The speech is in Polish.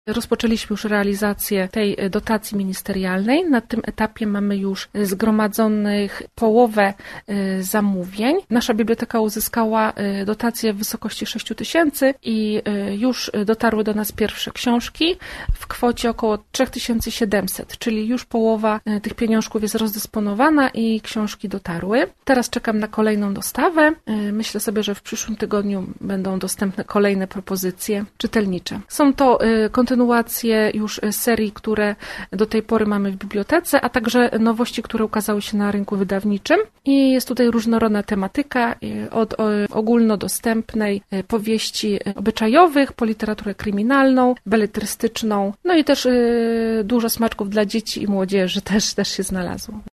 Rozpoczęliśmy już realizację tej dotacji ministerialnej. Na tym etapie mamy już zgromadzonych połowę zamówień. Nasza biblioteka uzyskała dotację w wysokości 6 000 i już dotarły do nas pierwsze książki w kwocie około 3700, czyli już połowa tych pieniążków jest rozdysponowana i książki dotarły. Teraz czekam na kolejną dostawę. Myślę sobie, że w przyszłym tygodniu będą dostępne kolejne propozycje czytelnicze. Są to kontynuacje już serii, które do tej pory mamy w bibliotece, a także nowości, które ukazały się na rynku wydawniczym. I jest tutaj różnorodna tematyka, od ogólnodostępnej powieści obyczajowych, po literaturę kryminalną, beletrystyczną, no i też dużo smaczków dla dzieci i młodzieży też się znalazło.